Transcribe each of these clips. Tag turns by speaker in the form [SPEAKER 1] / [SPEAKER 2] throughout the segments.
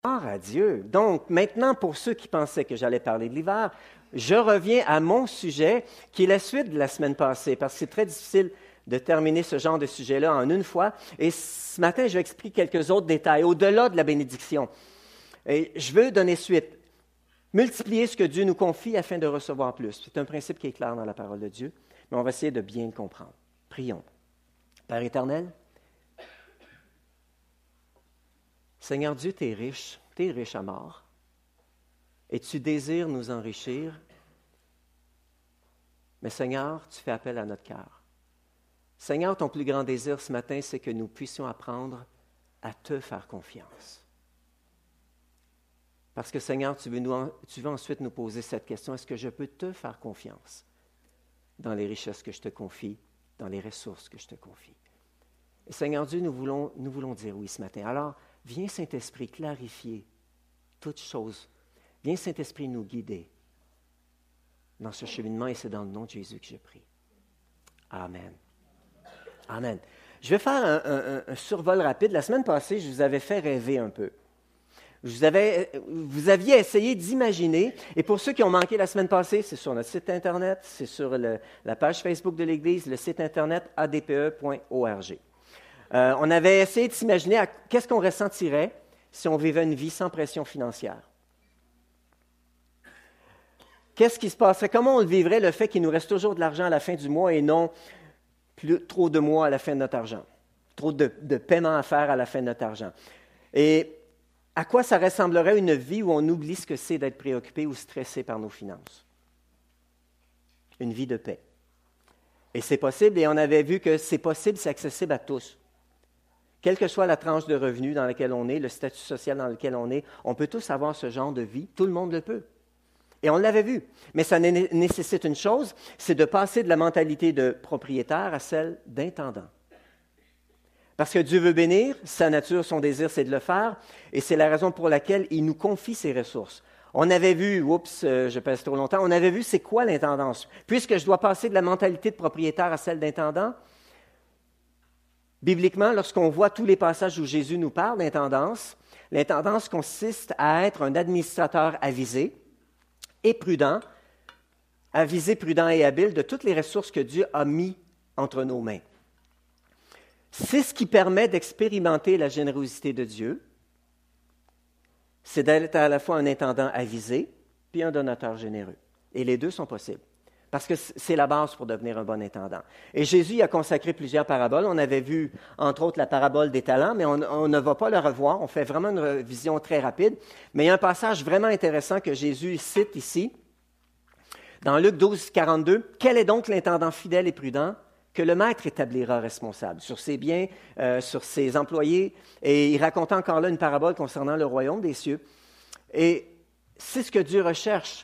[SPEAKER 1] Gloire à Dieu. Donc, maintenant, pour ceux qui pensaient que j'allais parler de l'hiver, je reviens à mon sujet, qui est la suite de la semaine passée, parce que c'est très difficile de terminer ce genre de sujet-là en une fois. Et ce matin, je vais expliquer quelques autres détails, au-delà de la bénédiction. Et je veux donner suite. Multiplier ce que Dieu nous confie afin de recevoir plus. C'est un principe qui est clair dans la parole de Dieu, mais on va essayer de bien le comprendre. Prions. Père éternel, Seigneur Dieu, tu es riche à mort, et tu désires nous enrichir, mais Seigneur, tu fais appel à notre cœur. Seigneur, ton plus grand désir ce matin, c'est que nous puissions apprendre à te faire confiance. Parce que Seigneur, tu veux ensuite nous poser cette question, est-ce que je peux te faire confiance dans les richesses que je te confie, dans les ressources que je te confie? Et Seigneur Dieu, nous voulons dire oui ce matin. Alors, viens Saint-Esprit clarifier toutes choses. Viens Saint-Esprit nous guider dans ce cheminement et c'est dans le nom de Jésus que je prie. Amen. Amen. Je vais faire un survol rapide. La semaine passée, je vous avais fait rêver un peu. Vous aviez essayé d'imaginer, et pour ceux qui ont manqué la semaine passée, c'est sur notre site Internet, c'est sur la page Facebook de l'Église, le site Internet adpe.org. On avait essayé de s'imaginer qu'est-ce qu'on ressentirait si on vivait une vie sans pression financière. Qu'est-ce qui se passerait? Comment on le vivrait, le fait qu'il nous reste toujours de l'argent à la fin du mois et non trop de mois à la fin de notre argent, trop de paiements à faire à la fin de notre argent. Et à quoi ça ressemblerait une vie où on oublie ce que c'est d'être préoccupé ou stressé par nos finances? Une vie de paix. Et c'est possible, et on avait vu que c'est possible, c'est accessible à tous. Quelle que soit la tranche de revenus dans laquelle on est, le statut social dans lequel on est, on peut tous avoir ce genre de vie. Tout le monde le peut. Et on l'avait vu. Mais ça nécessite une chose, c'est de passer de la mentalité de propriétaire à celle d'intendant. Parce que Dieu veut bénir, sa nature, son désir, c'est de le faire, et c'est la raison pour laquelle il nous confie ses ressources. On avait vu, je passe trop longtemps, on avait vu c'est quoi l'intendance. Puisque je dois passer de la mentalité de propriétaire à celle d'intendant, bibliquement, lorsqu'on voit tous les passages où Jésus nous parle d'intendance, l'intendance consiste à être un administrateur avisé et prudent, avisé, prudent et habile de toutes les ressources que Dieu a mis entre nos mains. C'est ce qui permet d'expérimenter la générosité de Dieu, c'est d'être à la fois un intendant avisé puis un donateur généreux. Et les deux sont possibles. Parce que c'est la base pour devenir un bon intendant. Et Jésus y a consacré plusieurs paraboles. On avait vu, entre autres, la parabole des talents, mais on ne va pas le revoir. On fait vraiment une vision très rapide. Mais il y a un passage vraiment intéressant que Jésus cite ici. Dans Luc 12, 42, « Quel est donc l'intendant fidèle et prudent que le maître établira responsable sur ses biens, sur ses employés? » Et il raconte encore là une parabole concernant le royaume des cieux. Et c'est ce que Dieu recherche.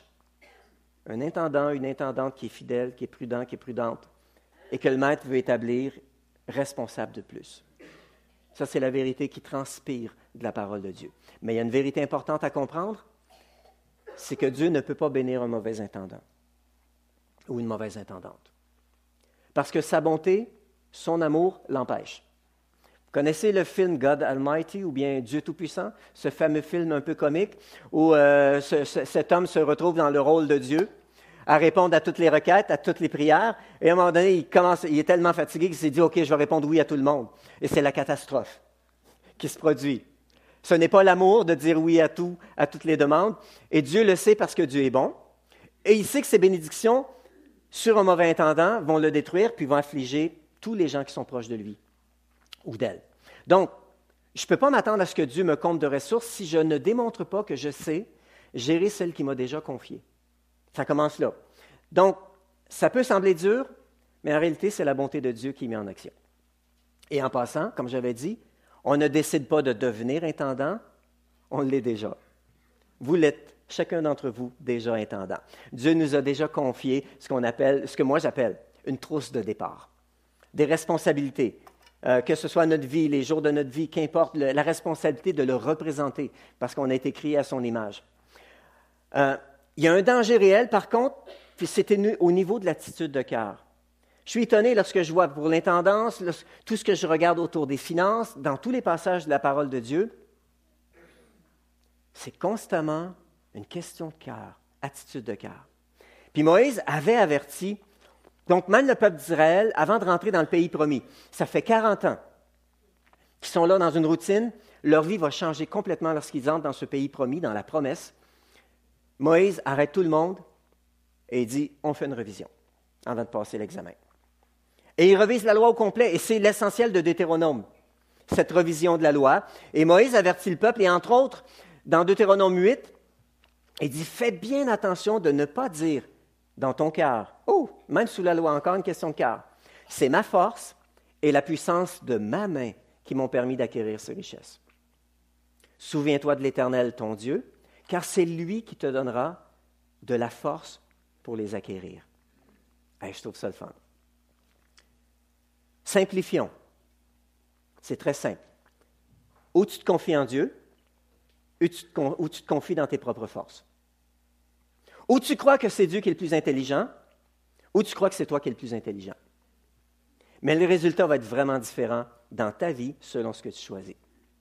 [SPEAKER 1] Un intendant, une intendante qui est fidèle, qui est prudent, qui est prudente, et que le maître veut établir responsable de plus. Ça, c'est la vérité qui transpire de la parole de Dieu. Mais il y a une vérité importante à comprendre, c'est que Dieu ne peut pas bénir un mauvais intendant ou une mauvaise intendante. Parce que sa bonté, son amour l'empêche. Vous connaissez le film God Almighty ou bien Dieu Tout-Puissant, ce fameux film un peu comique où cet homme se retrouve dans le rôle de Dieu à répondre à toutes les requêtes, à toutes les prières. Et à un moment donné, il est tellement fatigué qu'il s'est dit « OK, je vais répondre oui à tout le monde ». Et c'est la catastrophe qui se produit. Ce n'est pas l'amour de dire oui à tout, à toutes les demandes. Et Dieu le sait parce que Dieu est bon. Et il sait que ses bénédictions sur un mauvais intendant vont le détruire puis vont affliger tous les gens qui sont proches de lui ou d'elle. Donc, je ne peux pas m'attendre à ce que Dieu me comble de ressources si je ne démontre pas que je sais gérer celle qu'il m'a déjà confiée. Ça commence là. Donc, ça peut sembler dur, mais en réalité, c'est la bonté de Dieu qui est mise en action. Et en passant, comme j'avais dit, on ne décide pas de devenir intendant, on l'est déjà. Vous l'êtes, chacun d'entre vous, déjà intendant. Dieu nous a déjà confié ce que moi j'appelle une trousse de départ. Des responsabilités, que ce soit notre vie, les jours de notre vie, qu'importe, la responsabilité de le représenter, parce qu'on a été créé à son image. Il y a un danger réel, par contre, puis c'est au niveau de l'attitude de cœur. Je suis étonné lorsque je vois pour l'intendance, tout ce que je regarde autour des finances, dans tous les passages de la parole de Dieu, C'est constamment une question de cœur, attitude de cœur. Puis Moïse avait averti, donc même le peuple d'Israël, avant de rentrer dans le pays promis, ça fait 40 ans qu'ils sont là dans une routine, leur vie va changer complètement lorsqu'ils entrent dans ce pays promis, dans la promesse. Moïse arrête tout le monde et dit, on fait une révision avant de passer l'examen. Et il revise la loi au complet, et c'est l'essentiel de Deutéronome, cette révision de la loi. Et Moïse avertit le peuple, et entre autres, dans Deutéronome 8, il dit, fais bien attention de ne pas dire dans ton cœur, oh, même sous la loi, encore une question de cœur, c'est ma force et la puissance de ma main qui m'ont permis d'acquérir ces richesses. Souviens-toi de l'Éternel, ton Dieu, car c'est lui qui te donnera de la force pour les acquérir. Hey, je trouve ça le fun. Simplifions. C'est très simple. Ou tu te confies en Dieu, ou tu te confies dans tes propres forces. Ou tu crois que c'est Dieu qui est le plus intelligent, ou tu crois que c'est toi qui es le plus intelligent. Mais le résultat va être vraiment différent dans ta vie selon ce que tu choisis.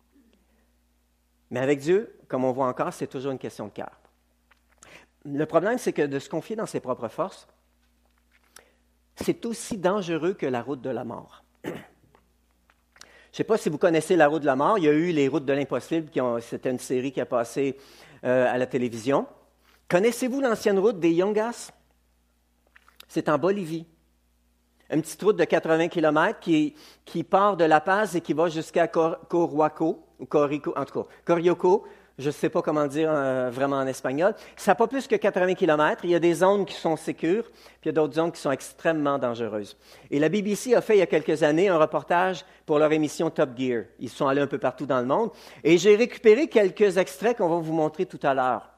[SPEAKER 1] Mais avec Dieu, comme on voit encore, c'est toujours une question de cœur. Le problème, c'est que de se confier dans ses propres forces, c'est aussi dangereux que la route de la mort. Je ne sais pas si vous connaissez la route de la mort. Il y a eu les routes de l'impossible, c'était une série qui a passé à la télévision. Connaissez-vous l'ancienne route des Yungas? C'est en Bolivie. Une petite route de 80 km qui part de La Paz et qui va jusqu'à Coruaco, ou Corico, en tout cas, Corioco. Je ne sais pas comment dire vraiment en espagnol. Ça n'a pas plus que 80 km. Il y a des zones qui sont sécures, puis il y a d'autres zones qui sont extrêmement dangereuses. Et la BBC a fait il y a quelques années un reportage pour leur émission Top Gear. Ils sont allés un peu partout dans le monde. Et j'ai récupéré quelques extraits qu'on va vous montrer tout à l'heure.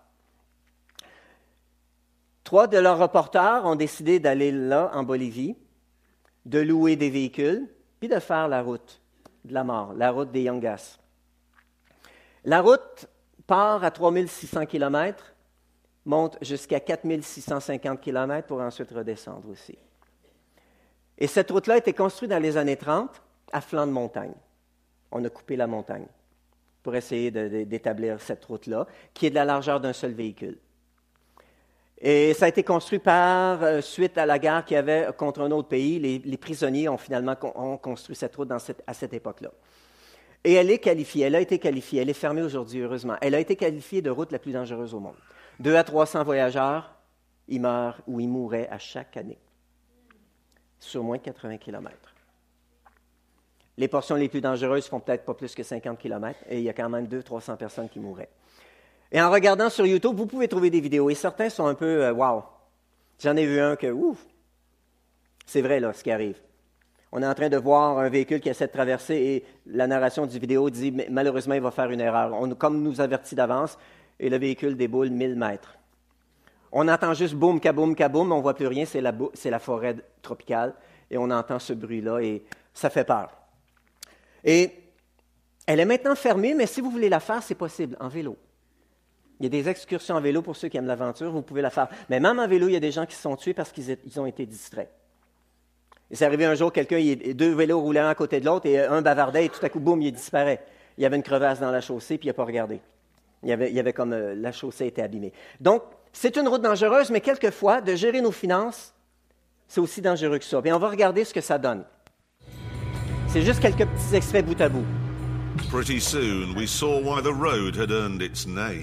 [SPEAKER 1] 3 de leurs reporters ont décidé d'aller là, en Bolivie, de louer des véhicules, puis de faire la route de la mort, la route des Yungas. La route part à 3600 km, monte jusqu'à 4650 km pour ensuite redescendre aussi. Et cette route-là a été construite dans les années 30 à flanc de montagne. On a coupé la montagne pour essayer d'établir cette route-là, qui est de la largeur d'un seul véhicule. Et ça a été construit suite à la guerre qu'il y avait contre un autre pays. Les prisonniers ont finalement construit cette route à cette époque-là. Et elle est qualifiée, elle a été qualifiée, elle est fermée aujourd'hui, heureusement. Elle a été qualifiée de route la plus dangereuse au monde. 200 à 300 voyageurs, ils meurent ou ils mourraient à chaque année, sur moins de 80 km. Les portions les plus dangereuses font peut-être pas plus que 50 km, et il y a quand même 200-300 personnes qui mourraient. Et en regardant sur YouTube, vous pouvez trouver des vidéos, et certains sont un peu « wow ». J'en ai vu un que « ouf ». C'est vrai, là, ce qui arrive. On est en train de voir un véhicule qui essaie de traverser et la narration du vidéo dit « malheureusement, il va faire une erreur ». Comme nous avertit d'avance, et le véhicule déboule 1000 mètres. On entend juste « boum, kaboum, kaboum », on ne voit plus rien, c'est la forêt tropicale, et on entend ce bruit-là, et ça fait peur. Et elle est maintenant fermée, mais si vous voulez la faire, c'est possible, en vélo. Il y a des excursions en vélo pour ceux qui aiment l'aventure, vous pouvez la faire. Mais même en vélo, il y a des gens qui se sont tués parce qu'ils ont été distraits. Et c'est arrivé un jour, deux vélos roulaient un à côté de l'autre et un bavardait et tout à coup, boum, il disparaît. Il y avait une crevasse dans la chaussée puis il n'a pas regardé. Il y avait comme la chaussée était abîmée. Donc, c'est une route dangereuse, mais quelquefois, de gérer nos finances, c'est aussi dangereux que ça. Et on va regarder ce que ça donne. C'est juste quelques petits extraits bout à bout.
[SPEAKER 2] Pretty soon, we saw why the road had earned its name.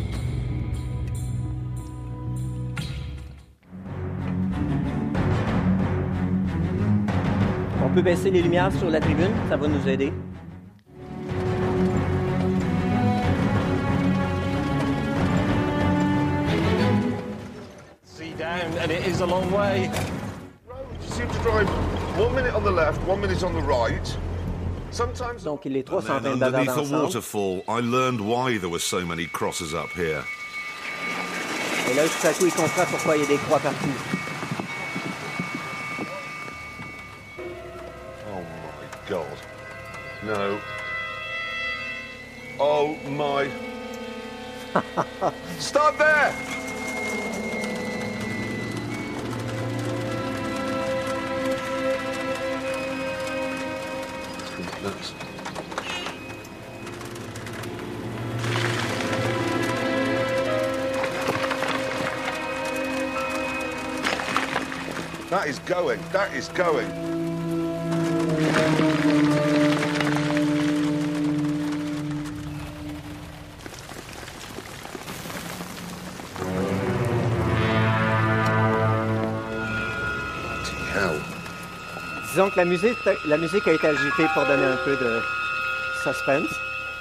[SPEAKER 1] On peut baisser les lumières sur la tribune, ça va nous aider.
[SPEAKER 3] See down, and it is a long way.
[SPEAKER 4] You seem to drive 1 minute on the left, 1 minute on the right. Sometimes.
[SPEAKER 1] Donc, les trois sont en
[SPEAKER 2] And
[SPEAKER 1] train
[SPEAKER 2] then
[SPEAKER 1] de bavarder
[SPEAKER 2] underneath a
[SPEAKER 1] ensemble.
[SPEAKER 2] waterfall, I learned why there were so many crosses up here.
[SPEAKER 1] Et là, tout à coup, il comprend pourquoi il y a des croix partout.
[SPEAKER 4] Oh my God. No. Oh my. Stop there! Nuts. That is going. That is going. Bloody hell.
[SPEAKER 1] Disons que la musique a été ajoutée pour donner un peu de suspense.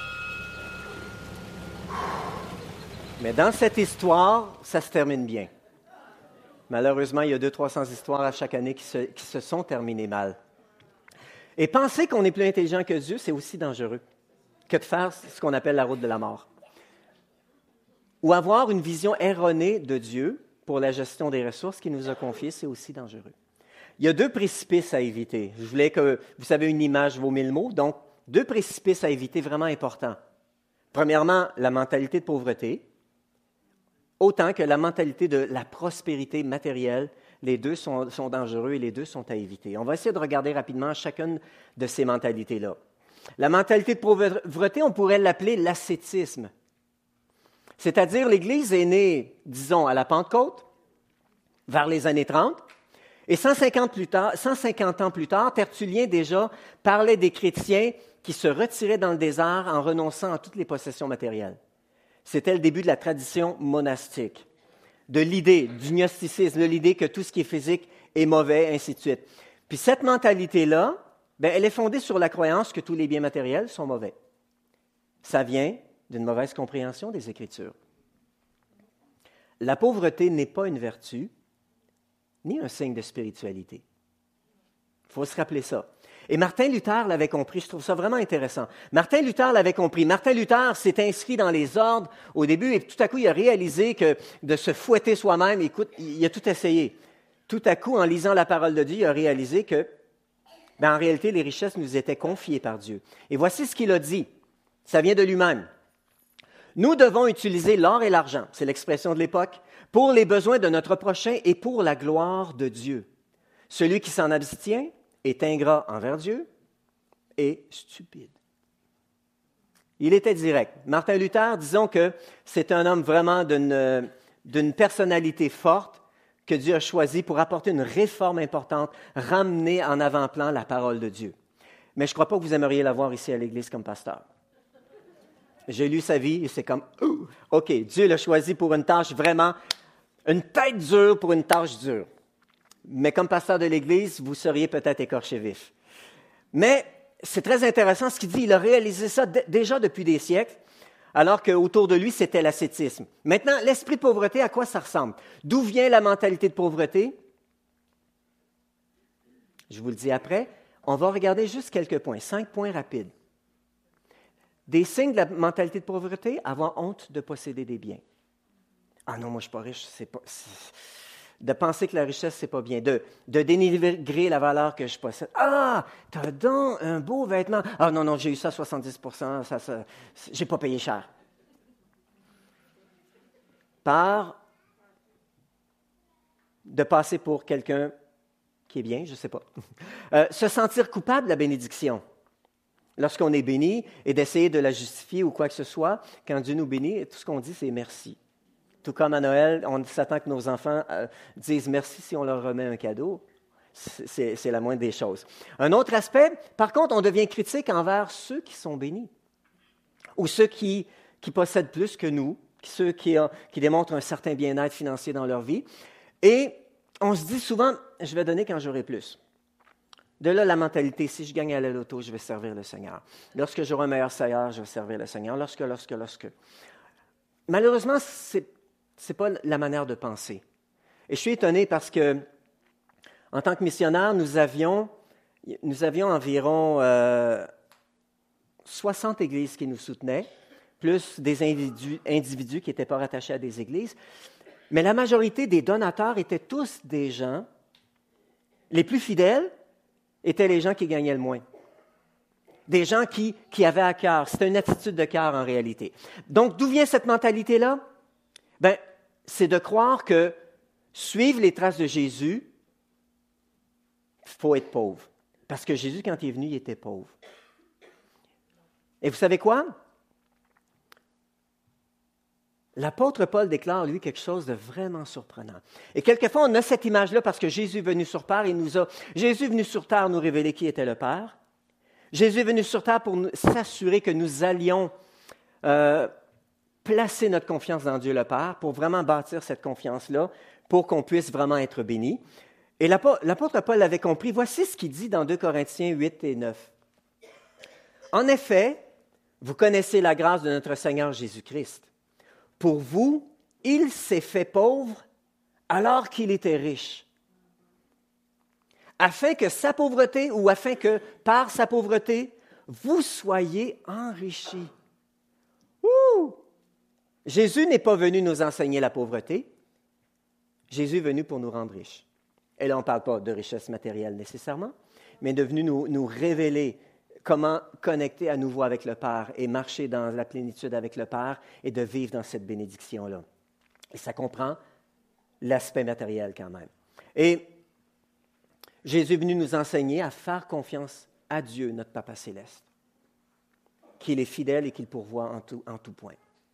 [SPEAKER 1] Mais dans cette histoire, ça se termine bien. Malheureusement, il y a 200-300 histoires à chaque année qui se sont terminées mal. Et penser qu'on est plus intelligent que Dieu, c'est aussi dangereux que de faire ce qu'on appelle la route de la mort. Ou avoir une vision erronée de Dieu pour la gestion des ressources qu'il nous a confiées, c'est aussi dangereux. Il y a 2 précipices à éviter. Je voulais que, vous savez, une image vaut 1000 mots, donc 2 précipices à éviter vraiment importants. Premièrement, la mentalité de pauvreté, autant que la mentalité de la prospérité matérielle. Les 2 sont dangereux et les 2 sont à éviter. On va essayer de regarder rapidement chacune de ces mentalités-là. La mentalité de pauvreté, on pourrait l'appeler l'ascétisme. C'est-à-dire, l'Église est née, disons, à la Pentecôte, vers les années 30, et 150 ans plus tard, Tertullien déjà parlait des chrétiens qui se retiraient dans le désert en renonçant à toutes les possessions matérielles. C'était le début de la tradition monastique, de l'idée du gnosticisme, de l'idée que tout ce qui est physique est mauvais, ainsi de suite. Puis cette mentalité-là, elle est fondée sur la croyance que tous les biens matériels sont mauvais. Ça vient d'une mauvaise compréhension des Écritures. La pauvreté n'est pas une vertu, ni un signe de spiritualité. Il faut se rappeler ça. Et Martin Luther l'avait compris, je trouve ça vraiment intéressant. Martin Luther l'avait compris. Martin Luther s'est inscrit dans les ordres au début et tout à coup, il a réalisé que de se fouetter soi-même, écoute, il a tout essayé. Tout à coup, en lisant la parole de Dieu, il a réalisé que, en réalité, les richesses nous étaient confiées par Dieu. Et voici ce qu'il a dit. Ça vient de lui-même. Nous devons utiliser l'or et l'argent, c'est l'expression de l'époque, pour les besoins de notre prochain et pour la gloire de Dieu. Celui qui s'en abstient est ingrat envers Dieu et stupide. Il était direct. Martin Luther, disons que c'est un homme vraiment d'une personnalité forte que Dieu a choisi pour apporter une réforme importante, ramener en avant-plan la parole de Dieu. Mais je ne crois pas que vous aimeriez l'avoir ici à l'Église comme pasteur. J'ai lu sa vie et c'est comme, OK, Dieu l'a choisi pour une tâche vraiment, une tête dure pour une tâche dure. Mais comme pasteur de l'Église, vous seriez peut-être écorché vif. Mais c'est très intéressant ce qu'il dit. Il a réalisé ça déjà depuis des siècles, alors qu'autour de lui, c'était l'ascétisme. Maintenant, l'esprit de pauvreté, à quoi ça ressemble? D'où vient la mentalité de pauvreté? Je vous le dis après. On va regarder juste quelques points, 5 points rapides. Des signes de la mentalité de pauvreté, avoir honte de posséder des biens. Ah non, moi je ne suis pas riche, de penser que la richesse, c'est pas bien. De dénigrer la valeur que je possède. Ah, t'as donc un beau vêtement. Ah non, j'ai eu ça à 70%, j'ai pas payé cher. De passer pour quelqu'un qui est bien, je ne sais pas. Se sentir coupable de la bénédiction. Lorsqu'on est béni, et d'essayer de la justifier ou quoi que ce soit, quand Dieu nous bénit, tout ce qu'on dit, c'est merci. Tout comme à Noël, on s'attend que nos enfants disent merci si on leur remet un cadeau. C'est la moindre des choses. Un autre aspect, par contre, on devient critique envers ceux qui sont bénis, ou ceux qui possèdent plus que nous, ceux qui démontrent un certain bien-être financier dans leur vie. Et on se dit souvent, je vais donner quand j'aurai plus. De là, la mentalité, si je gagne à la loto, je vais servir le Seigneur. Lorsque j'aurai un meilleur salaire, je vais servir le Seigneur. Lorsque. Malheureusement, ce n'est pas la manière de penser. Et je suis étonné parce que, en tant que missionnaire, nous avions environ 60 églises qui nous soutenaient, plus des individus qui n'étaient pas rattachés à des églises. Mais la majorité des donateurs étaient tous des gens, les plus fidèles, étaient les gens qui gagnaient le moins. Des gens qui avaient à cœur. C'était une attitude de cœur en réalité. Donc, d'où vient cette mentalité-là? C'est de croire que suivre les traces de Jésus, il faut être pauvre. Parce que Jésus, quand il est venu, il était pauvre. Et vous savez quoi? l'apôtre Paul déclare, lui, quelque chose de vraiment surprenant. Et quelquefois, on a cette image-là parce que Jésus est venu sur terre, Jésus est venu sur terre nous révéler qui était le Père. Jésus est venu sur terre pour s'assurer que nous allions placer notre confiance dans Dieu le Père, pour vraiment bâtir cette confiance-là, pour qu'on puisse vraiment être bénis. Et l'apôtre Paul l'avait compris. Voici ce qu'il dit dans 2 Corinthiens 8 et 9. En effet, vous connaissez la grâce de notre Seigneur Jésus-Christ. Pour vous, il s'est fait pauvre alors qu'il était riche, afin que par sa pauvreté, vous soyez enrichis. Ouh! Jésus n'est pas venu nous enseigner la pauvreté. Jésus est venu pour nous rendre riches. Et là, on ne parle pas de richesse matérielle nécessairement, mais de venu nous révéler comment connecter à nouveau avec le Père et marcher dans la plénitude avec le Père et de vivre dans cette bénédiction-là. Et ça comprend l'aspect matériel quand même. Et Jésus est venu nous enseigner à faire confiance à Dieu, notre Papa céleste, qu'il est fidèle et qu'il pourvoit en tout point.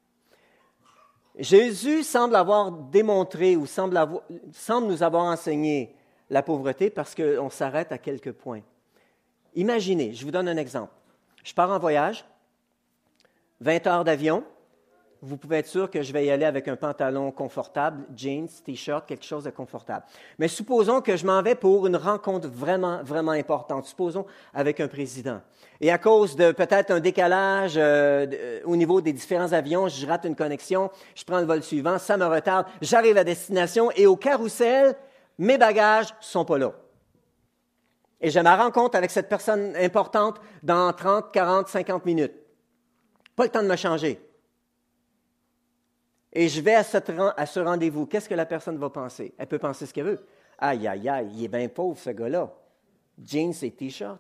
[SPEAKER 1] Jésus semble avoir démontré ou semble nous avoir enseigné la pauvreté parce qu'on s'arrête à quelques points. Imaginez, je vous donne un exemple. Je pars en voyage, 20 heures d'avion. Vous pouvez être sûr que je vais y aller avec un pantalon confortable, jeans, T-shirt, quelque chose de confortable. Mais supposons que je m'en vais pour une rencontre vraiment, vraiment importante. Supposons avec un président. Et à cause de peut-être un décalage au niveau des différents avions, je rate une connexion, je prends le vol suivant, ça me retarde, j'arrive à destination et au carrousel, mes bagages ne sont pas là. Et j'ai ma rencontre avec cette personne importante dans 30, 40, 50 minutes. Pas le temps de me changer. Et je vais à ce rendez-vous. Qu'est-ce que la personne va penser? Elle peut penser ce qu'elle veut. Aïe, aïe, aïe, il est bien pauvre, ce gars-là. Jeans et T-shirt.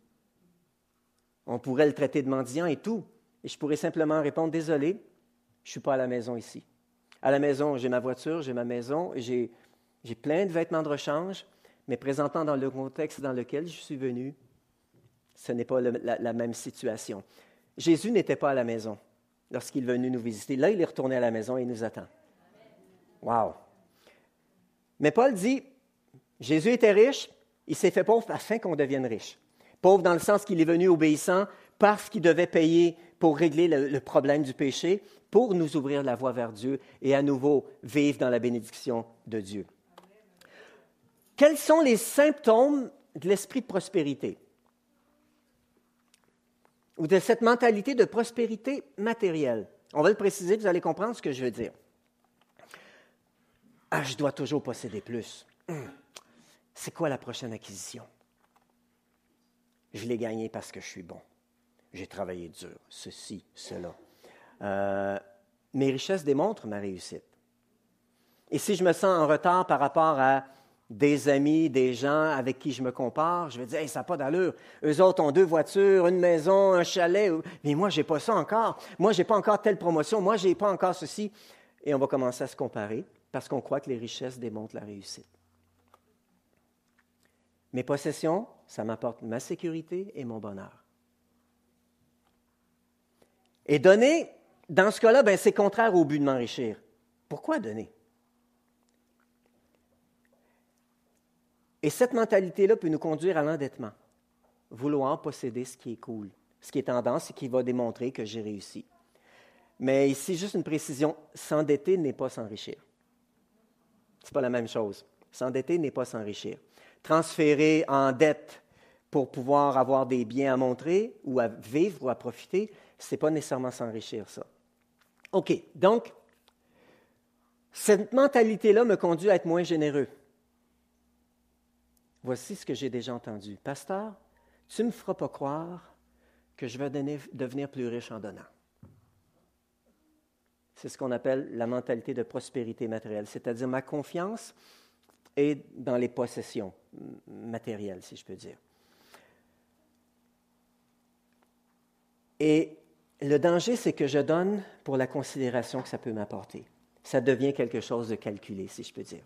[SPEAKER 1] On pourrait le traiter de mendiant et tout. Et je pourrais simplement répondre, désolé, je ne suis pas à la maison ici. À la maison, j'ai ma voiture, j'ai ma maison, j'ai plein de vêtements de rechange, mais présentement dans le contexte dans lequel je suis venu, ce n'est pas la même situation. Jésus n'était pas à la maison lorsqu'il est venu nous visiter. Là, il est retourné à la maison et il nous attend. Wow! Mais Paul dit, Jésus était riche, il s'est fait pauvre afin qu'on devienne riche. Pauvre dans le sens qu'il est venu obéissant parce qu'il devait payer pour régler le problème du péché, pour nous ouvrir la voie vers Dieu et à nouveau vivre dans la bénédiction de Dieu. Quels sont les symptômes de l'esprit de prospérité? Ou de cette mentalité de prospérité matérielle? On va le préciser, vous allez comprendre ce que je veux dire. Ah, je dois toujours posséder plus. C'est quoi la prochaine acquisition? Je l'ai gagné parce que je suis bon. J'ai travaillé dur, ceci, cela. Mes richesses démontrent ma réussite. Et si je me sens en retard par rapport à des amis, des gens avec qui je me compare, je vais dire, hey, ça n'a pas d'allure. Eux autres ont 2 voitures, une maison, un chalet. Mais moi, je n'ai pas ça encore. Moi, je n'ai pas encore telle promotion. Moi, je n'ai pas encore ceci. Et on va commencer à se comparer parce qu'on croit que les richesses démontrent la réussite. Mes possessions, ça m'apporte ma sécurité et mon bonheur. Et donner, dans ce cas-là, c'est contraire au but de m'enrichir. Pourquoi donner? Et cette mentalité-là peut nous conduire à l'endettement, vouloir posséder ce qui est cool, ce qui est tendance et qui va démontrer que j'ai réussi. Mais ici, juste une précision, s'endetter n'est pas s'enrichir. Ce n'est pas la même chose. S'endetter n'est pas s'enrichir. Transférer en dette pour pouvoir avoir des biens à montrer ou à vivre ou à profiter, ce n'est pas nécessairement s'enrichir, ça. OK, donc, cette mentalité-là me conduit à être moins généreux. Voici ce que j'ai déjà entendu. Pasteur, tu ne me feras pas croire que je vais devenir plus riche en donnant. C'est ce qu'on appelle la mentalité de prospérité matérielle, c'est-à-dire ma confiance est dans les possessions matérielles, si je peux dire. Et le danger, c'est que je donne pour la considération que ça peut m'apporter. Ça devient quelque chose de calculé, si je peux dire.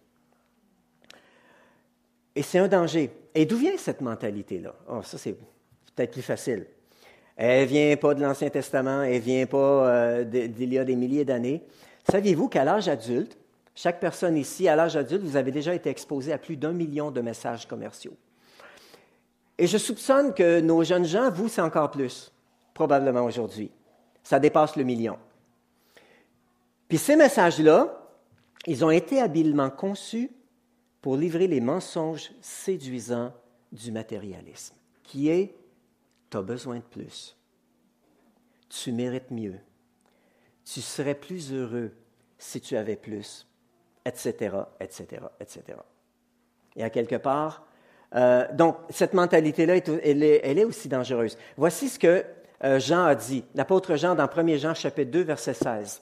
[SPEAKER 1] Et c'est un danger. Et d'où vient cette mentalité-là? Oh, ça, c'est peut-être plus facile. Elle ne vient pas de l'Ancien Testament, elle ne vient pas d'il y a des milliers d'années. Saviez-vous qu'à l'âge adulte, chaque personne ici, à l'âge adulte, vous avez déjà été exposé à plus d'1 million de messages commerciaux? Et je soupçonne que nos jeunes gens, vous, c'est encore plus, probablement aujourd'hui. Ça dépasse le million. Puis ces messages-là, ils ont été habilement conçus pour livrer les mensonges séduisants du matérialisme, qui est « tu as besoin de plus, tu mérites mieux, tu serais plus heureux si tu avais plus, etc., etc., etc. » Et à quelque part, donc cette mentalité-là, elle est aussi dangereuse. Voici ce que Jean a dit, l'apôtre Jean dans 1 Jean chapitre 2, verset 16.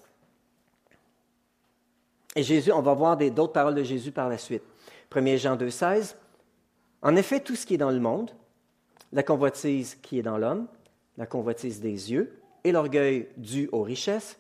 [SPEAKER 1] Et Jésus, on va voir d'autres paroles de Jésus par la suite. 1 Jean 2, 16. En effet, tout ce qui est dans le monde, la convoitise qui est dans l'homme, la convoitise des yeux et l'orgueil dû aux richesses,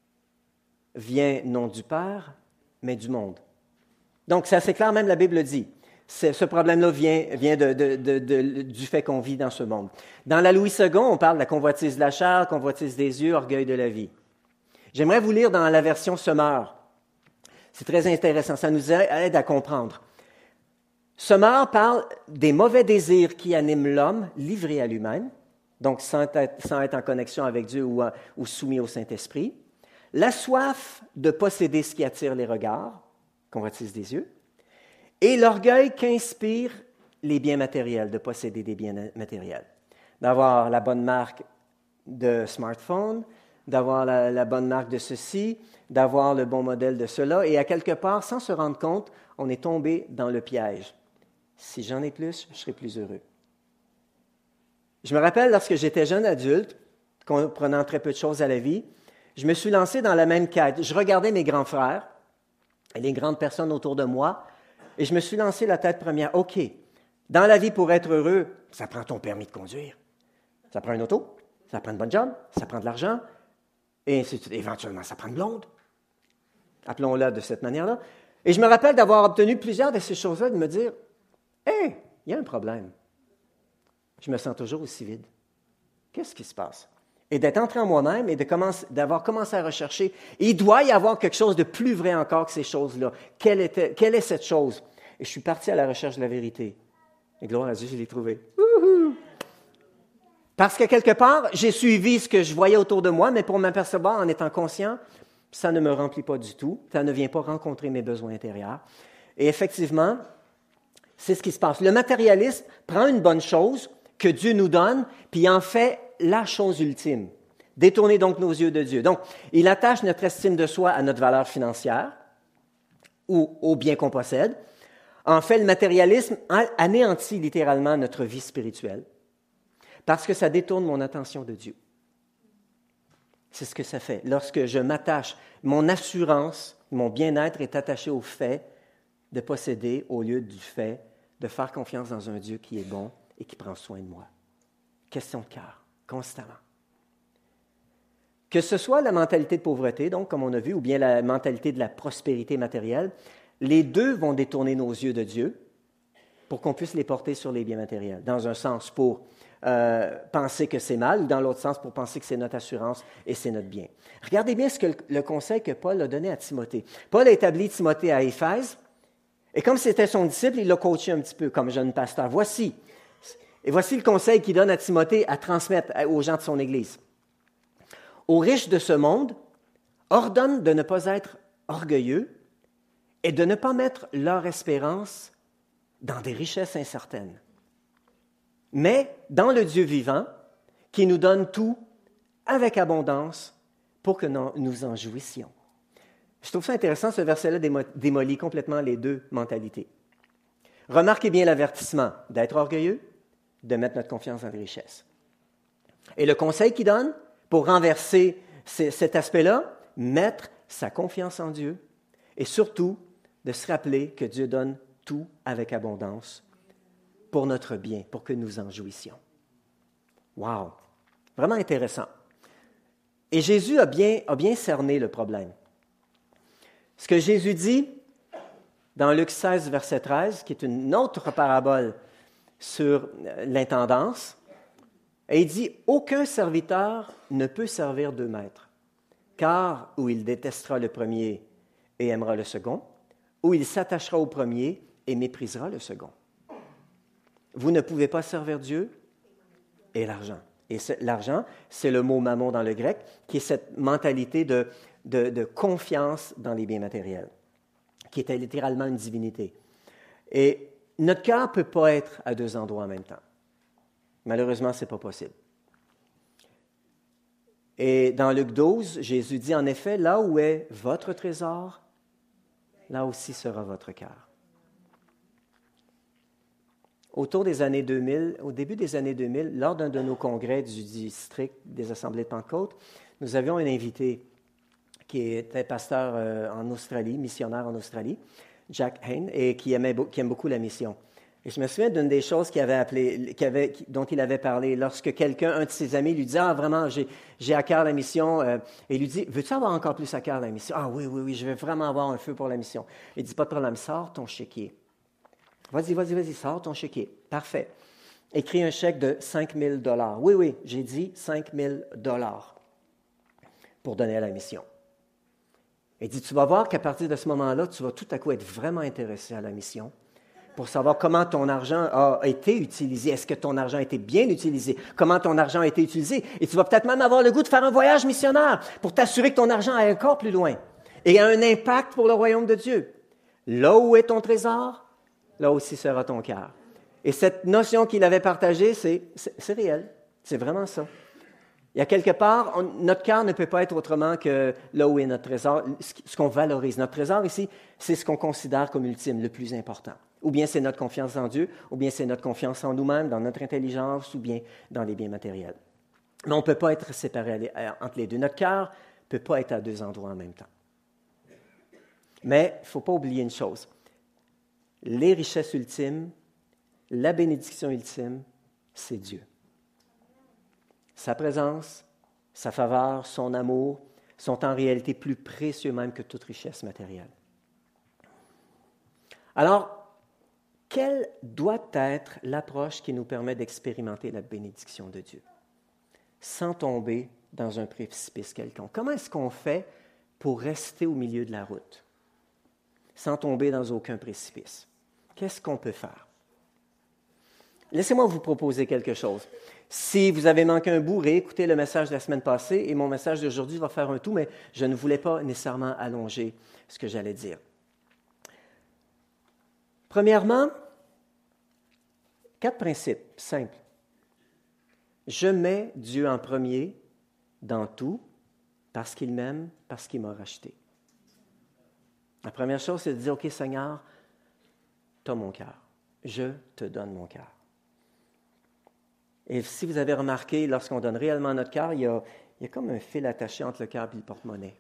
[SPEAKER 1] vient non du Père, mais du monde. Donc, c'est assez clair, même la Bible le dit. Ce problème-là vient du fait qu'on vit dans ce monde. Dans la Louis II, on parle de la convoitise de la chair, convoitise des yeux, orgueil de la vie. J'aimerais vous lire dans la version Semeur. C'est très intéressant, ça nous aide à comprendre. Semeur parle des mauvais désirs qui animent l'homme livré à lui-même, donc sans être en connexion avec Dieu ou soumis au Saint-Esprit. La soif de posséder ce qui attire les regards, convoitise des yeux, et l'orgueil qu'inspire les biens matériels, de posséder des biens matériels. D'avoir la bonne marque de smartphone, d'avoir la bonne marque de ceci, d'avoir le bon modèle de cela, et à quelque part, sans se rendre compte, on est tombé dans le piège. Si j'en ai plus, je serai plus heureux. Je me rappelle, lorsque j'étais jeune adulte, comprenant très peu de choses à la vie, je me suis lancé dans la même quête. Je regardais mes grands frères et les grandes personnes autour de moi, et je me suis lancé la tête première. OK, dans la vie, pour être heureux, ça prend ton permis de conduire. Ça prend une auto, ça prend une bonne job, ça prend de l'argent, et éventuellement, ça prend une blonde. Appelons-la de cette manière-là. Et je me rappelle d'avoir obtenu plusieurs de ces choses-là, de me dire, « Hey, il y a un problème. Je me sens toujours aussi vide. Qu'est-ce qui se passe? » Et d'être entré en moi-même et d'avoir commencé à rechercher. Et il doit y avoir quelque chose de plus vrai encore que ces choses-là. Quelle est cette chose? Et je suis parti à la recherche de la vérité. Et gloire à Dieu, je l'ai trouvée. Parce que quelque part, j'ai suivi ce que je voyais autour de moi, mais pour m'apercevoir en étant conscient, ça ne me remplit pas du tout. Ça ne vient pas rencontrer mes besoins intérieurs. Et effectivement, c'est ce qui se passe. Le matérialisme prend une bonne chose que Dieu nous donne, puis en fait la chose ultime. Détourner donc nos yeux de Dieu. Donc, il attache notre estime de soi à notre valeur financière ou au bien qu'on possède. En fait, le matérialisme anéantit littéralement notre vie spirituelle parce que ça détourne mon attention de Dieu. C'est ce que ça fait. Lorsque je m'attache, mon assurance, mon bien-être est attaché au fait de posséder au lieu du fait de faire confiance dans un Dieu qui est bon et qui prend soin de moi. Question de cœur, constamment. Que ce soit la mentalité de pauvreté, donc, comme on a vu, ou bien la mentalité de la prospérité matérielle, les deux vont détourner nos yeux de Dieu pour qu'on puisse les porter sur les biens matériels. Dans un sens, pour penser que c'est mal, ou dans l'autre sens, pour penser que c'est notre assurance et c'est notre bien. Regardez bien le conseil que Paul a donné à Timothée. Paul a établi Timothée à Éphèse, et comme c'était son disciple, il l'a coaché un petit peu comme jeune pasteur. Voici le conseil qu'il donne à Timothée à transmettre aux gens de son Église. Aux riches de ce monde, ordonne de ne pas être orgueilleux et de ne pas mettre leur espérance dans des richesses incertaines, mais dans le Dieu vivant qui nous donne tout avec abondance pour que nous en jouissions. Je trouve ça intéressant, ce verset-là démolit complètement les deux mentalités. Remarquez bien l'avertissement d'être orgueilleux, de mettre notre confiance dans les richesses. Et le conseil qu'il donne pour renverser cet aspect-là, mettre sa confiance en Dieu et surtout de se rappeler que Dieu donne tout avec abondance pour notre bien, pour que nous en jouissions. Wow! Vraiment intéressant. Et Jésus a bien cerné le problème. Ce que Jésus dit dans Luc 16, verset 13, qui est une autre parabole sur l'intendance, et il dit « Aucun serviteur ne peut servir deux maîtres, Car ou il détestera le premier et aimera le second, ou il s'attachera au premier et méprisera le second. Vous ne pouvez pas servir Dieu et l'argent. Et l'argent, c'est le mot mammon dans le grec, qui est cette mentalité de confiance dans les biens matériels, qui était littéralement une divinité. Et notre cœur ne peut pas être à deux endroits en même temps. Malheureusement, ce n'est pas possible. Et dans Luc 12, Jésus dit en effet, là où est votre trésor, là aussi sera votre cœur. Autour des années 2000, au début des années 2000, lors d'un de nos congrès du district des Assemblées de Pentecôte, nous avions un invité qui était pasteur en Australie, missionnaire en Australie, Jack Hayne, et qui aime beaucoup la mission. Et je me souviens d'une des choses dont il avait parlé lorsque un de ses amis lui dit « Ah, vraiment, j'ai à cœur la mission. » Et il lui dit « Veux-tu avoir encore plus à cœur la mission? »« Ah oui, je vais vraiment avoir un feu pour la mission. » Il dit « Pas de problème, sors ton chéquier. Vas-y, sors ton chéquier. Parfait. Écris un chèque de 5 000 $. Oui, j'ai dit 5 000 $ pour donner à la mission. » Il dit « Tu vas voir qu'à partir de ce moment-là, tu vas tout à coup être vraiment intéressé à la mission pour savoir comment ton argent a été utilisé. Est-ce que ton argent a été bien utilisé? Comment ton argent a été utilisé? Et tu vas peut-être même avoir le goût de faire un voyage missionnaire pour t'assurer que ton argent aille encore plus loin et a un impact pour le royaume de Dieu. Là où est ton trésor, là aussi sera ton cœur. » Et cette notion qu'il avait partagée, c'est réel. C'est vraiment ça. Il y a quelque part, notre cœur ne peut pas être autrement que là où est notre trésor, ce qu'on valorise. Notre trésor ici, c'est ce qu'on considère comme ultime, le plus important. Ou bien c'est notre confiance en Dieu, ou bien c'est notre confiance en nous-mêmes, dans notre intelligence, ou bien dans les biens matériels. Mais on ne peut pas être séparé entre les deux. Notre cœur ne peut pas être à deux endroits en même temps. Mais il ne faut pas oublier une chose. Les richesses ultimes, la bénédiction ultime, c'est Dieu. Sa présence, sa faveur, son amour sont en réalité plus précieux même que toute richesse matérielle. Alors, quelle doit être l'approche qui nous permet d'expérimenter la bénédiction de Dieu sans tomber dans un précipice quelconque? Comment est-ce qu'on fait pour rester au milieu de la route sans tomber dans aucun précipice? Qu'est-ce qu'on peut faire? Laissez-moi vous proposer quelque chose. Si vous avez manqué un bout, réécoutez le message de la semaine passée et mon message d'aujourd'hui va faire un tout, mais je ne voulais pas nécessairement allonger ce que j'allais dire. Premièrement, 4 principes simples. Je mets Dieu en premier dans tout parce qu'il m'aime, parce qu'il m'a racheté. La première chose, c'est de dire, OK, Seigneur, tu as mon cœur. Je te donne mon cœur. Et si vous avez remarqué, lorsqu'on donne réellement notre cœur, il y a comme un fil attaché entre le cœur et le porte-monnaie.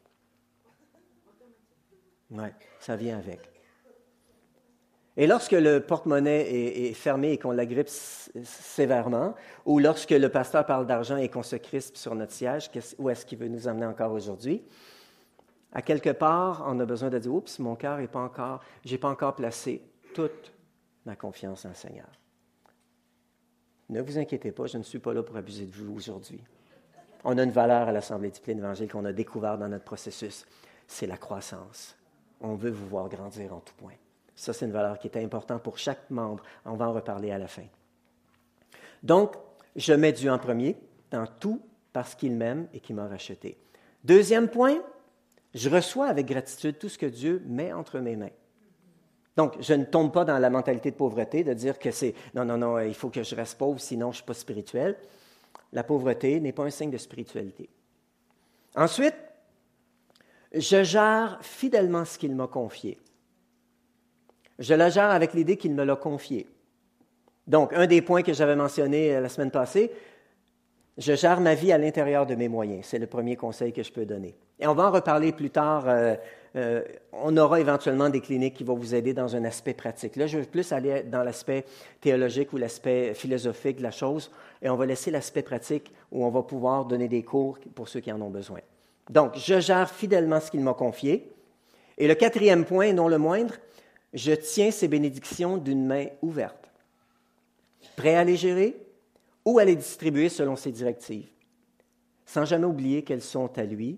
[SPEAKER 1] Oui, ça vient avec. Et lorsque le porte-monnaie est fermé et qu'on l'agrippe sévèrement, ou lorsque le pasteur parle d'argent et qu'on se crispe sur notre siège, où est-ce qu'il veut nous emmener encore aujourd'hui? À quelque part, on a besoin de dire, oups, mon cœur n'est pas encore, je n'ai pas encore placé toute ma confiance en le Seigneur. Ne vous inquiétez pas, je ne suis pas là pour abuser de vous aujourd'hui. On a une valeur à l'Assemblée Discipline Évangile qu'on a découvert dans notre processus. C'est la croissance. On veut vous voir grandir en tout point. Ça, c'est une valeur qui est importante pour chaque membre. On va en reparler à la fin. Donc, je mets Dieu en premier dans tout parce qu'il m'aime et qu'il m'a racheté. Deuxième point, je reçois avec gratitude tout ce que Dieu met entre mes mains. Donc, je ne tombe pas dans la mentalité de pauvreté, de dire que c'est « non, il faut que je reste pauvre, sinon je ne suis pas spirituel ». La pauvreté n'est pas un signe de spiritualité. Ensuite, je gère fidèlement ce qu'il m'a confié. Je le gère avec l'idée qu'il me l'a confié. Donc, un des points que j'avais mentionné la semaine passée, je gère ma vie à l'intérieur de mes moyens. C'est le premier conseil que je peux donner. Et on va en reparler plus tard. On aura éventuellement des cliniques qui vont vous aider dans un aspect pratique. Là, je veux plus aller dans l'aspect théologique ou l'aspect philosophique de la chose, et on va laisser l'aspect pratique où on va pouvoir donner des cours pour ceux qui en ont besoin. Donc, je gère fidèlement ce qu'il m'a confié. Et le quatrième point, non le moindre, je tiens ces bénédictions d'une main ouverte, prêt à les gérer ou à les distribuer selon ses directives, sans jamais oublier qu'elles sont à lui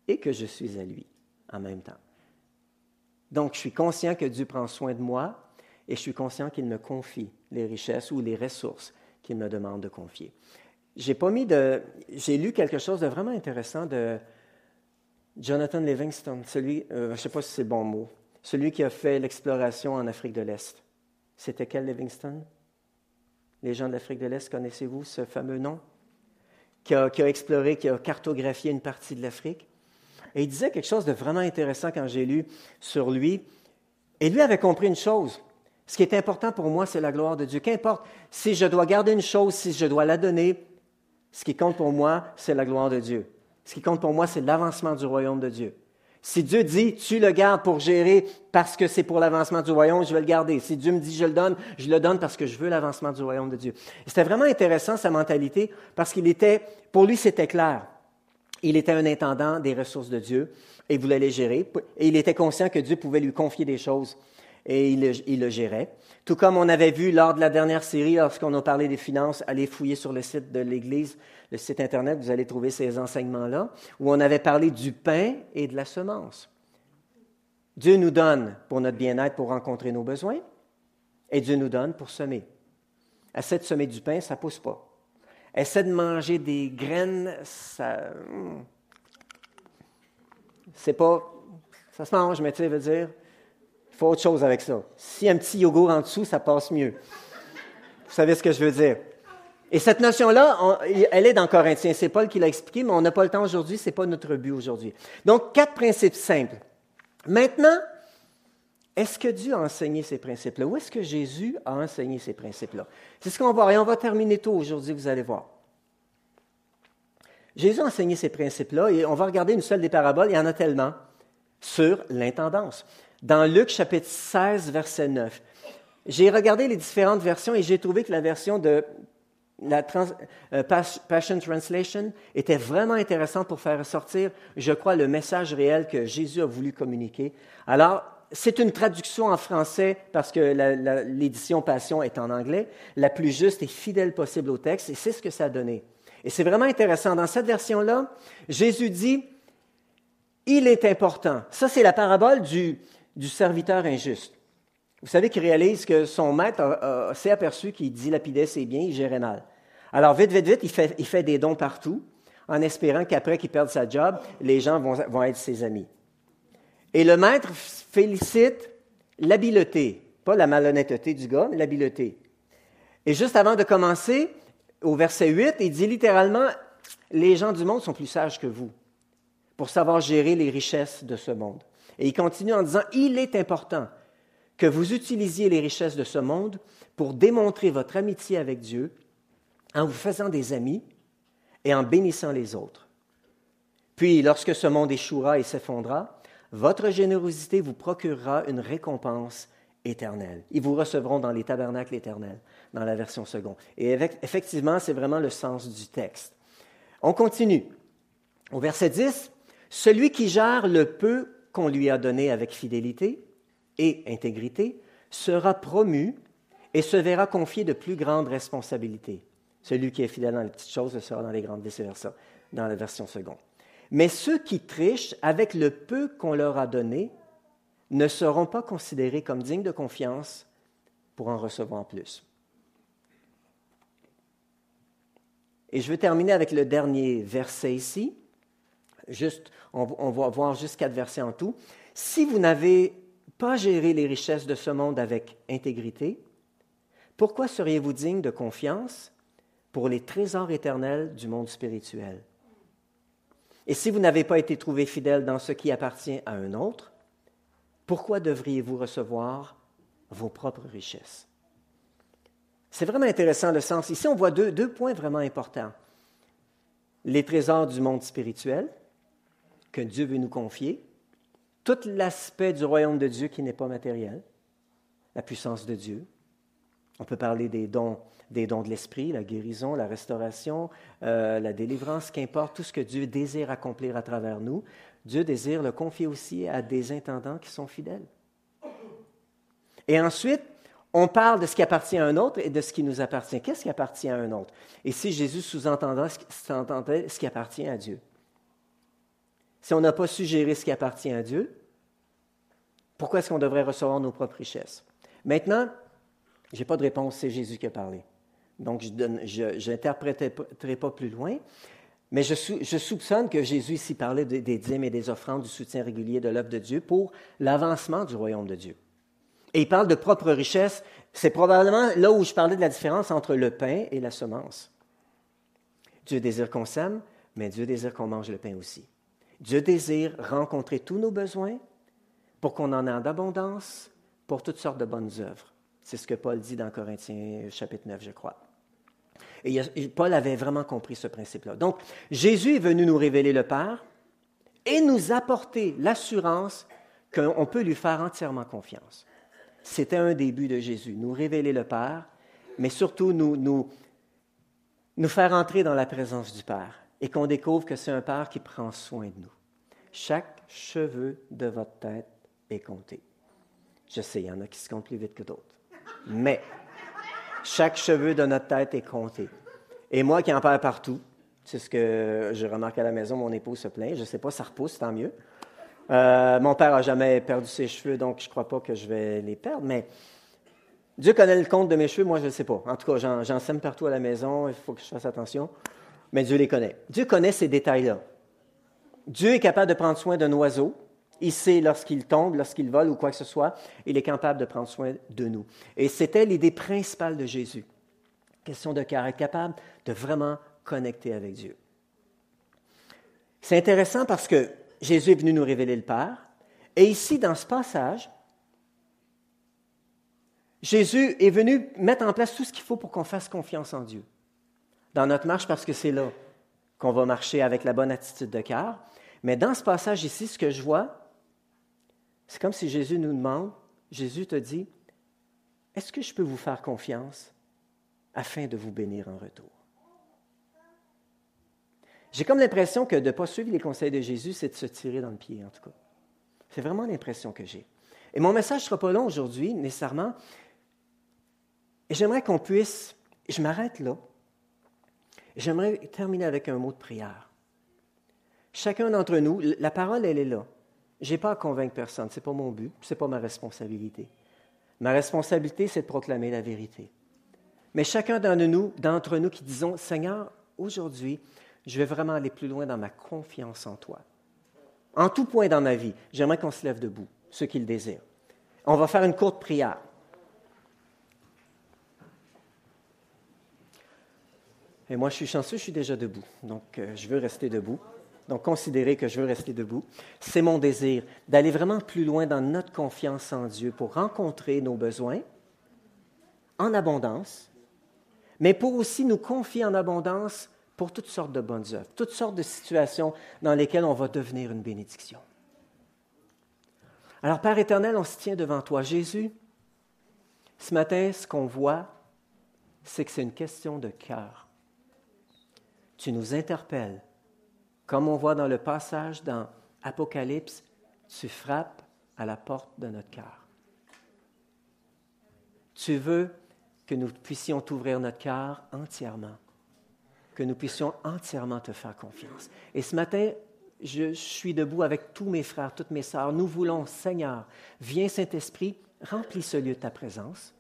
[SPEAKER 1] et que je suis à lui en même temps. Donc, je suis conscient que Dieu prend soin de moi et je suis conscient qu'il me confie les richesses ou les ressources qu'il me demande de confier. J'ai lu quelque chose de vraiment intéressant de Jonathan Livingston, je ne sais pas si c'est le bon mot, celui qui a fait l'exploration en Afrique de l'Est. C'était quel Livingston? Les gens de l'Afrique de l'Est, connaissez-vous ce fameux nom? Qui a exploré, qui a cartographié une partie de l'Afrique. Et il disait quelque chose de vraiment intéressant quand j'ai lu sur lui. Et lui avait compris une chose. Ce qui est important pour moi, c'est la gloire de Dieu. Qu'importe si je dois garder une chose, si je dois la donner, ce qui compte pour moi, c'est la gloire de Dieu. Ce qui compte pour moi, c'est l'avancement du royaume de Dieu. Si Dieu dit, tu le gardes pour gérer parce que c'est pour l'avancement du royaume, je vais le garder. Si Dieu me dit, je le donne parce que je veux l'avancement du royaume de Dieu. Et c'était vraiment intéressant, sa mentalité, parce pour lui, c'était clair. Il était un intendant des ressources de Dieu et il voulait les gérer. Et il était conscient que Dieu pouvait lui confier des choses et il le gérait. Tout comme on avait vu lors de la dernière série, lorsqu'on a parlé des finances, allez fouiller sur le site de l'Église, le site Internet, vous allez trouver ces enseignements-là, où on avait parlé du pain et de la semence. Dieu nous donne pour notre bien-être, pour rencontrer nos besoins, et Dieu nous donne pour semer. Essaie de semer du pain, ça ne pousse pas. Essaie de manger des graines, ça se mange, mais tu sais, veut dire, il faut autre chose avec ça. Si un petit yogourt en dessous, ça passe mieux. Vous savez ce que je veux dire. Et cette notion-là, elle est dans Corinthiens. C'est Paul qui l'a expliqué, mais on n'a pas le temps aujourd'hui, ce n'est pas notre but aujourd'hui. Donc, 4 principes simples. Maintenant, est-ce que Dieu a enseigné ces principes-là? Ou est-ce que Jésus a enseigné ces principes-là? C'est ce qu'on va voir. Et on va terminer tôt aujourd'hui, vous allez voir. Jésus a enseigné ces principes-là et on va regarder une seule des paraboles, il y en a tellement, sur l'intendance. Dans Luc, chapitre 16, verset 9. J'ai regardé les différentes versions et j'ai trouvé que la version de la Passion Translation était vraiment intéressante pour faire ressortir, je crois, le message réel que Jésus a voulu communiquer. Alors, c'est une traduction en français parce que l'édition Passion est en anglais, la plus juste et fidèle possible au texte, et c'est ce que ça a donné. Et c'est vraiment intéressant. Dans cette version-là, Jésus dit, il est important. Ça, c'est la parabole du serviteur injuste. Vous savez qu'il réalise que son maître s'est aperçu qu'il dilapidait ses biens, il gérait mal. Alors, vite, il fait des dons partout, en espérant qu'après qu'il perde sa job, les gens vont être ses amis. Et le maître félicite l'habileté, pas la malhonnêteté du gars, mais l'habileté. Et juste avant de commencer, au verset 8, il dit littéralement, « Les gens du monde sont plus sages que vous pour savoir gérer les richesses de ce monde. » Et il continue en disant, « Il est important que vous utilisiez les richesses de ce monde pour démontrer votre amitié avec Dieu en vous faisant des amis et en bénissant les autres. Puis, lorsque ce monde échouera et s'effondrera, votre générosité vous procurera une récompense éternelle. Ils vous recevront dans les tabernacles éternels, dans la version seconde. Et effectivement, c'est vraiment le sens du texte. On continue. Au verset 10, « Celui qui gère le peu qu'on lui a donné avec fidélité et intégrité sera promu et se verra confier de plus grandes responsabilités. Celui qui est fidèle dans les petites choses le sera dans les grandes, vice-versa, dans la version seconde. Mais ceux qui trichent avec le peu qu'on leur a donné ne seront pas considérés comme dignes de confiance pour en recevoir plus. » Et je veux terminer avec le dernier verset ici. On va voir juste 4 versets en tout. « Si vous n'avez pas géré les richesses de ce monde avec intégrité, pourquoi seriez-vous digne de confiance pour les trésors éternels du monde spirituel? Et si vous n'avez pas été trouvé fidèle dans ce qui appartient à un autre, pourquoi devriez-vous recevoir vos propres richesses? » C'est vraiment intéressant le sens. Ici, on voit deux points vraiment importants. Les trésors du monde spirituel que Dieu veut nous confier, tout l'aspect du royaume de Dieu qui n'est pas matériel, la puissance de Dieu. On peut parler des dons de l'esprit, la guérison, la restauration, la délivrance, qu'importe, tout ce que Dieu désire accomplir à travers nous, Dieu désire le confier aussi à des intendants qui sont fidèles. Et ensuite, on parle de ce qui appartient à un autre et de ce qui nous appartient. Qu'est-ce qui appartient à un autre? Et si Jésus sous-entendait ce qui appartient à Dieu. si on n'a pas su gérer ce qui appartient à Dieu, pourquoi est-ce qu'on devrait recevoir nos propres richesses? Maintenant, je n'ai pas de réponse, c'est Jésus qui a parlé. Donc, je n'interpréterai pas plus loin, mais je soupçonne que Jésus ici parlait des dîmes et des offrandes, du soutien régulier de l'œuvre de Dieu pour l'avancement du royaume de Dieu. Et il parle de propre richesse. C'est probablement là où je parlais de la différence entre le pain et la semence. Dieu désire qu'on sème, mais Dieu désire qu'on mange le pain aussi. Dieu désire rencontrer tous nos besoins pour qu'on en ait en abondance pour toutes sortes de bonnes œuvres. C'est ce que Paul dit dans Corinthiens chapitre 9, je crois. Et Paul avait vraiment compris ce principe-là. Donc, Jésus est venu nous révéler le Père et nous apporter l'assurance qu'on peut lui faire entièrement confiance. C'était un des buts de Jésus, nous révéler le Père, mais surtout nous faire entrer dans la présence du Père et qu'on découvre que c'est un Père qui prend soin de nous. Chaque cheveu de votre tête est compté. Je sais, il y en a qui se comptent plus vite que d'autres. Mais chaque cheveu de notre tête est compté. Et moi qui en perds partout, c'est ce que je remarque à la maison, mon épouse se plaint. Je ne sais pas, ça repousse, tant mieux. Mon père n'a jamais perdu ses cheveux, donc je ne crois pas que je vais les perdre. Mais Dieu connaît le compte de mes cheveux, moi je ne le sais pas. En tout cas, j'en sème partout à la maison, il faut que je fasse attention. Mais Dieu les connaît. Dieu connaît ces détails-là. Dieu est capable de prendre soin d'un oiseau. Il sait lorsqu'il tombe, lorsqu'il vole ou quoi que ce soit, il est capable de prendre soin de nous. Et c'était l'idée principale de Jésus. Question de cœur, être capable de vraiment connecter avec Dieu. C'est intéressant parce que Jésus est venu nous révéler le Père. Et ici, dans ce passage, Jésus est venu mettre en place tout ce qu'il faut pour qu'on fasse confiance en Dieu. Dans notre marche, parce que c'est là qu'on va marcher avec la bonne attitude de cœur. Mais dans ce passage ici, ce que je vois, c'est comme si Jésus nous demande, Jésus te dit, est-ce que je peux vous faire confiance afin de vous bénir en retour? J'ai comme l'impression que de ne pas suivre les conseils de Jésus, c'est de se tirer dans le pied, en tout cas. C'est vraiment l'impression que j'ai. Et mon message ne sera pas long aujourd'hui, nécessairement. Et j'aimerais qu'on puisse, je m'arrête là, j'aimerais terminer avec un mot de prière. Chacun d'entre nous, la parole, elle est là. Je n'ai pas à convaincre personne, ce n'est pas mon but, ce n'est pas ma responsabilité. Ma responsabilité, c'est de proclamer la vérité. Mais chacun d'entre nous qui disons, Seigneur, aujourd'hui, je vais vraiment aller plus loin dans ma confiance en toi. En tout point dans ma vie, j'aimerais qu'on se lève debout, ceux qui le désirent. On va faire une courte prière. Et moi, je suis chanceux, je suis déjà debout, donc je veux rester debout. Donc, considérez que je veux rester debout. C'est mon désir d'aller vraiment plus loin dans notre confiance en Dieu pour rencontrer nos besoins en abondance, mais pour aussi nous confier en abondance pour toutes sortes de bonnes œuvres, toutes sortes de situations dans lesquelles on va devenir une bénédiction. Alors, Père éternel, on se tient devant toi. Jésus, ce matin, ce qu'on voit, c'est que c'est une question de cœur. Tu nous interpelles. Comme on voit dans le passage dans Apocalypse, tu frappes à la porte de notre cœur. Tu veux que nous puissions t'ouvrir notre cœur entièrement, que nous puissions entièrement te faire confiance. Et ce matin, je suis debout avec tous mes frères, toutes mes sœurs. Nous voulons, Seigneur, viens Saint-Esprit, remplis ce lieu de ta présence.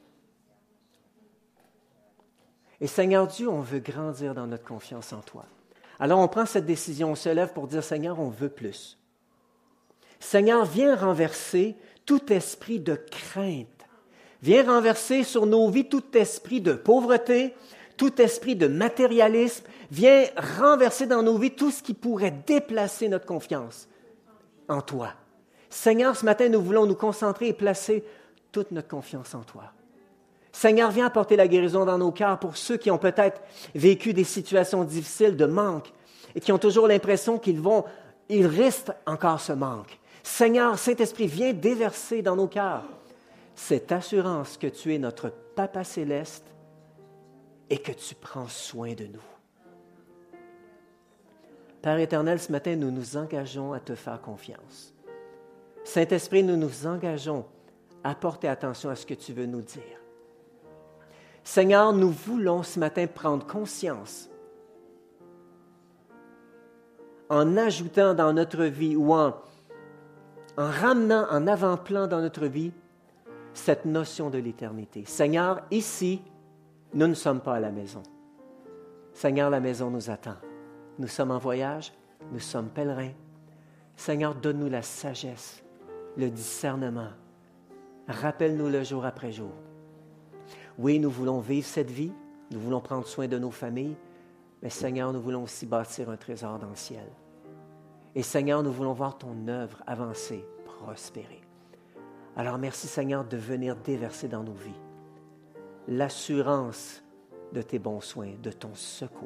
[SPEAKER 1] Et Seigneur Dieu, on veut grandir dans notre confiance en toi. Alors on prend cette décision, on se lève pour dire, Seigneur, on veut plus. Seigneur, viens renverser tout esprit de crainte. Viens renverser sur nos vies tout esprit de pauvreté, tout esprit de matérialisme. Viens renverser dans nos vies tout ce qui pourrait déplacer notre confiance en toi. Seigneur, ce matin, nous voulons nous concentrer et placer toute notre confiance en toi. Seigneur, viens apporter la guérison dans nos cœurs pour ceux qui ont peut-être vécu des situations difficiles de manque et qui ont toujours l'impression qu'ils risquent encore ce manque. Seigneur, Saint-Esprit, viens déverser dans nos cœurs cette assurance que tu es notre Papa céleste et que tu prends soin de nous. Père éternel, ce matin, nous nous engageons à te faire confiance. Saint-Esprit, nous nous engageons à porter attention à ce que tu veux nous dire. Seigneur, nous voulons ce matin prendre conscience en ajoutant dans notre vie ou en ramenant en avant-plan dans notre vie cette notion de l'éternité. Seigneur, ici, nous ne sommes pas à la maison. Seigneur, la maison nous attend. Nous sommes en voyage, nous sommes pèlerins. Seigneur, donne-nous la sagesse, le discernement. Rappelle-nous-le jour après jour. Oui, nous voulons vivre cette vie, nous voulons prendre soin de nos familles, mais Seigneur, nous voulons aussi bâtir un trésor dans le ciel. Et Seigneur, nous voulons voir ton œuvre avancer, prospérer. Alors merci Seigneur de venir déverser dans nos vies l'assurance de tes bons soins, de ton secours.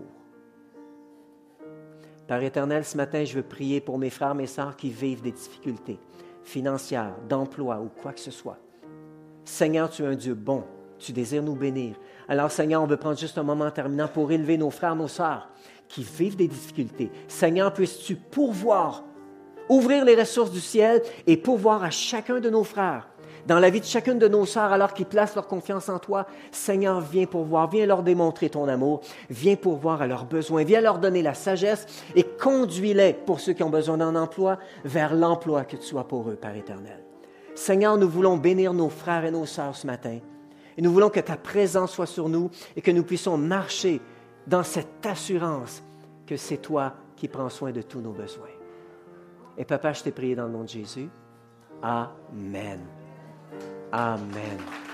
[SPEAKER 1] Père éternel, ce matin, je veux prier pour mes frères, mes sœurs qui vivent des difficultés financières, d'emploi ou quoi que ce soit. Seigneur, tu es un Dieu bon, tu désires nous bénir. Alors Seigneur, on veut prendre juste un moment en terminant pour élever nos frères, nos sœurs qui vivent des difficultés. Seigneur, puisses-tu pourvoir, ouvrir les ressources du ciel et pourvoir à chacun de nos frères, dans la vie de chacune de nos sœurs, alors qu'ils placent leur confiance en toi. Seigneur, viens pourvoir, viens leur démontrer ton amour, viens pourvoir à leurs besoins, viens leur donner la sagesse et conduis-les, pour ceux qui ont besoin d'un emploi, vers l'emploi que tu sois pour eux, Père éternel. Seigneur, nous voulons bénir nos frères et nos sœurs ce matin et nous voulons que ta présence soit sur nous et que nous puissions marcher dans cette assurance que c'est toi qui prends soin de tous nos besoins. Et Papa, je t'ai prié dans le nom de Jésus. Amen. Amen.